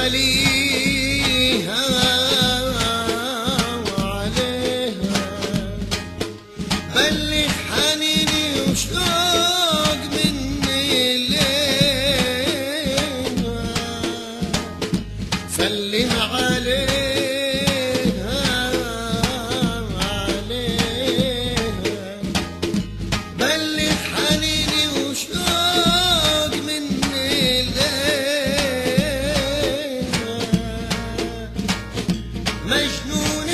عليها وعليها بلغ حنيني وشوق مني ليها سلم عليها وعليها بلغ حنيني وشوق مني ليها مجنون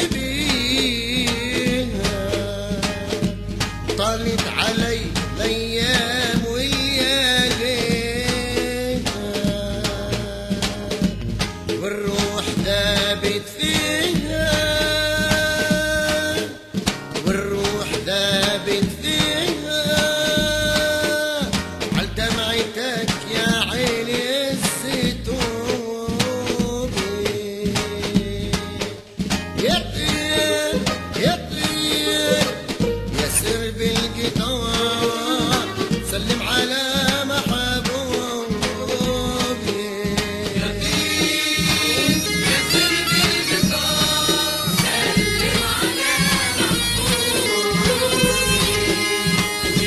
بيها طالت علي الايام ولياليها والروح ذابت فيها والروح ذابت فيها عال دمعتك يا عيني الستوبي يا طير يا طير يا سرب القطار سلم على محبوبي يا طير يا سرب القطار سلم على محبوبي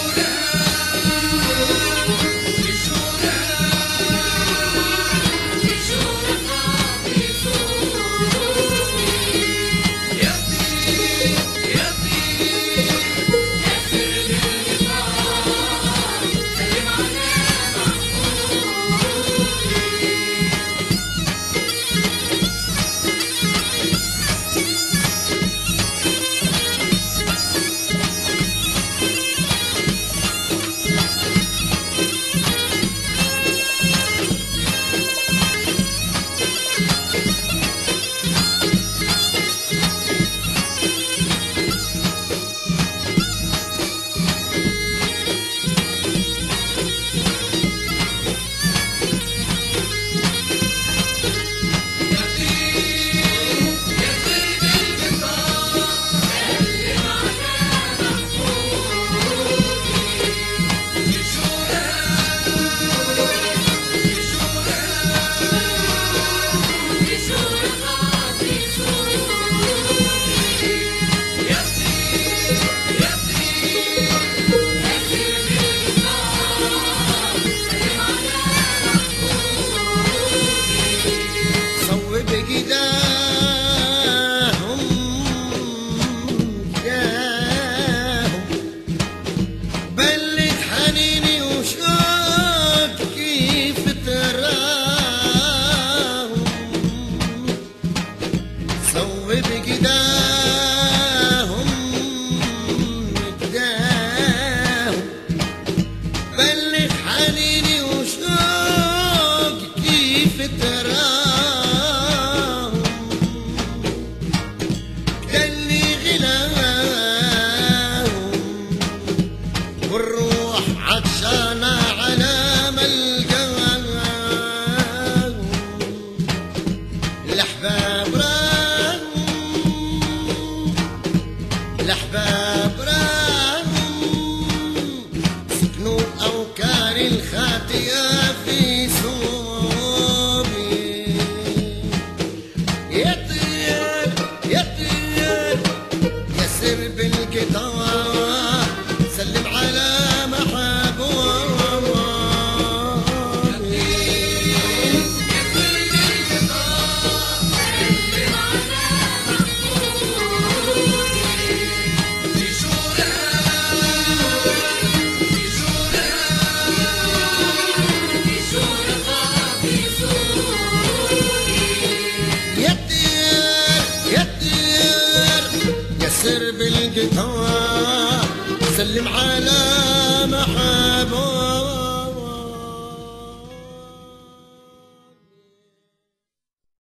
بلغ حنيني وشوق كيف تراهم صوب قداهم قداهم بلغ حنيني وشوق كيف تراهم دلي غلاهم والروح عطشانة على ملقاهم الأحباب راهم الأحباب راهم سكنوا أوكار الخاتية في صوبي يا طير يا طير يا سرب القطار سلم على سرب القطار سلم على